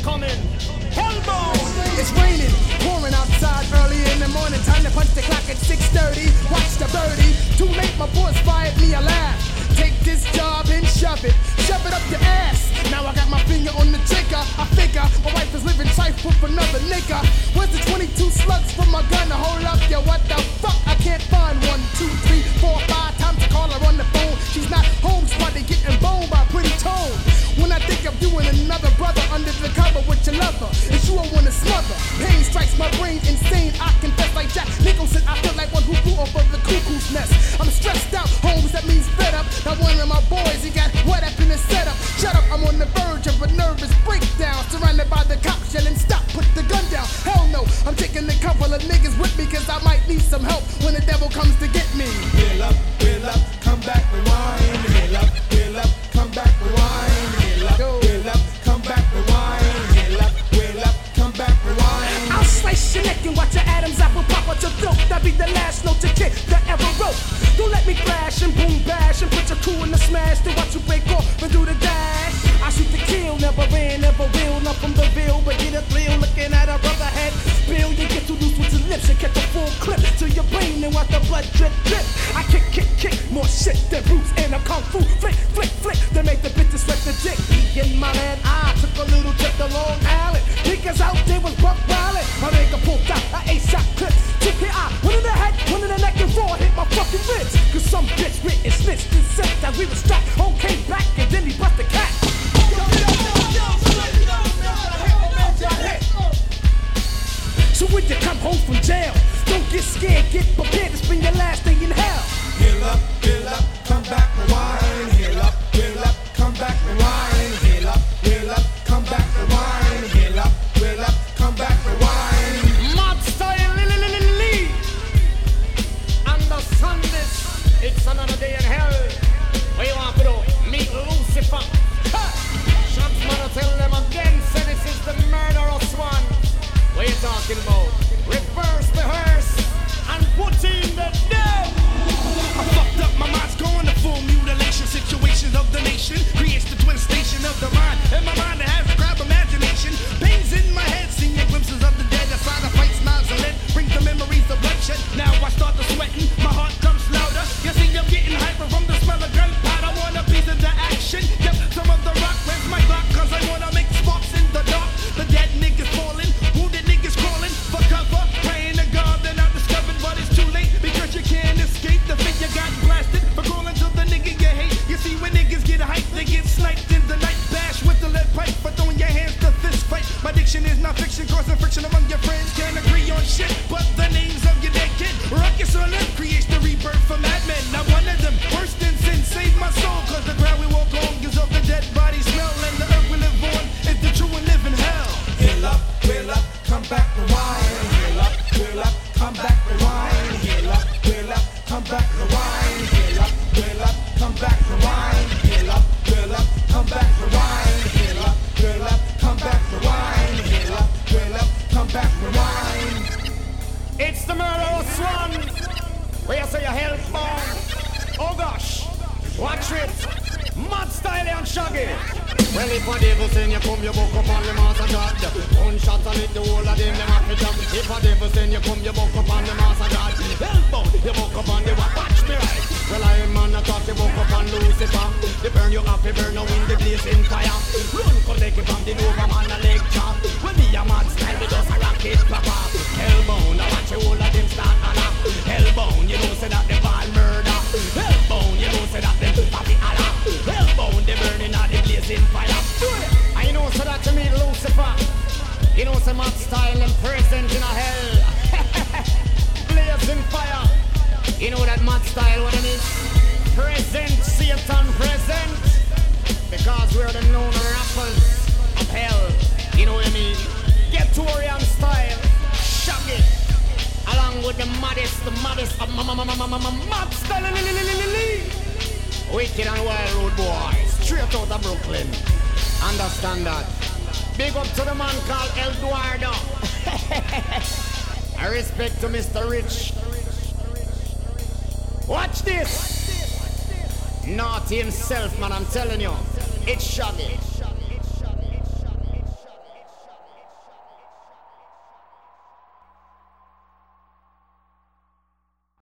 coming. Hellbound. It's raining, pouring outside early in the morning. Time to punch the clock at 6:30. Watch the birdie. Too late, my boss fired me a laugh. Take this job and shove it up your ass. Now I got my finger on the trigger. I figure my wife is living life with another nigga. Where's the 22 slugs from my gun? Hold up, yo, what the fuck? I can't find 1, 2, 3, 4, 5 times to call her on the phone. She's not home, spotted getting boned by Pretty Tone. When I think of you and another brother under the cover with your lover, it's you I wanna smother. Pain strikes my brain insane. I confess like Jack Nicholson. I feel like one who flew off of the cuckoo's nest. I'm stressed out, Holmes, that means fed up. Now one of my boys, he got wet up in his setup. Shut up, I'm on the verge of a nervous breakdown. Surrounded by the cops yelling, stop, put the gun down. Hell no, I'm taking a couple of niggas with me, cause I might need some help when the devil comes to get me. Wheel up, come back, rewind. Wheel up, come back, rewind. Wheel up, come back, rewind. Wheel up, come back, rewind. I'll slice your neck and watch your Adam's apple pop out your throat. That'll be the last note your kid that ever wrote. Don't let me flash and boom bash and put your crew in the smash to watch you break off and do the dash. I shoot to kill, never ran, never will. Not from the veil, but get a thrill looking at a brother head. Bill, you get too loose with your lips and catch a full clip to your brain and watch the blood drip, drip. I kick, more shit than Bruce and a kung fu flick, they make the bitches sweat the dick. In my head, I took a little trip to Long Island. Niggas out there was buck wildin'. My nigga pulled out a 8-shot clip. Took the eye, one in the head, one in the neck, and 4 hit my fucking ribs. Cause some bitch written snitched and said that we was strapped. Home came back and then he bust the cat. So when you come home from jail, don't get scared, get prepared to spend your last day in hell. Heal up, come back, rewind. Heal up, come back, rewind. Heal up, come back, rewind. Heal up, come back, rewind. Mad style, li. Understand this. It's another day in hell. Where you want to do? Meet Lucifer. Shots man, tell them again. Say this is the murderous one. What you talking about? Reverse the hearse and put in the dead. I fucked up, my mind's going to full mutilation. Situations of the nation creates the twin station of the mind. And my mind has a crap imagination. Pains in my head, seeing glimpses of the dead. A sign of fights, knives and lead brings the memories of bloodshed. Now I start to sweating, my heart jumps louder. You see I'm getting hyper from the smell of gunpowder. Want a piece of the action, yep, some of the rock. Where's my Glock? Cause I wanna make sparks in the dark. The dead niggas falling, wounded niggas crawling for cover. Praying to God they're not discovered, but it's too late because you can't escape the fate. You got blasted for calling to the nigga you hate. You see when niggas get hyped, they get sniped in the night. Bash with the lead pipe for throwing your hands to fist fight. My diction is not fiction, causing friction among your friends. Can't agree on shit, but the names of your dead kid. Ruckus on them creates the rebirth for madmen. Now one of them, worse than sin, save my soul. Cause the ground we walk on gives off the dead body smell. And the earth we live on is the true and living hell. Heal up, come back, rewind. Heal up, come back, rewind. Heal up, come back, rewind. Heal up, come back, rewind. Heal up, come back, rewind. Heal up, come back, rewind. Heal up, come back, rewind. It's the murderous one. Where you say your health bomb. Oh gosh, watch it. Mad style and shaggy. Well, if a devil send you come, you buck up on the master god. One shot and hit the whole of them have to jump. If a devil send you come, you buck up on the master god. Hellbound, you buck up on the watch me right. Well, I am man, I thought you buck up on Lucifer. They burn you off, they burn you in the blazing fire. Run, collect it from the Nova man, a leg chop. When me a mad style, we just a rocket pop off. Hellbound, I watch you all of them start on up. Hellbound, you know say that they ball murder. Hellbound, you know say that them happy Allah. Hellbound, they burning out the blazing fire. I know so that you meet Lucifer. You know some mad style and present in a hell. Blazing fire. You know that mad style what it is? Present, Satan present. Because we're the known rappers of hell. You know what I mean? Get Torian style. Shag it. Along with the maddest of mad style. Wicked and wild road boys. Straight out of Brooklyn. Understand that. Big up to the man called Eduardo. I respect to Mr. Rich. Watch this. Naughty himself, man, I'm telling you. It's shaggy.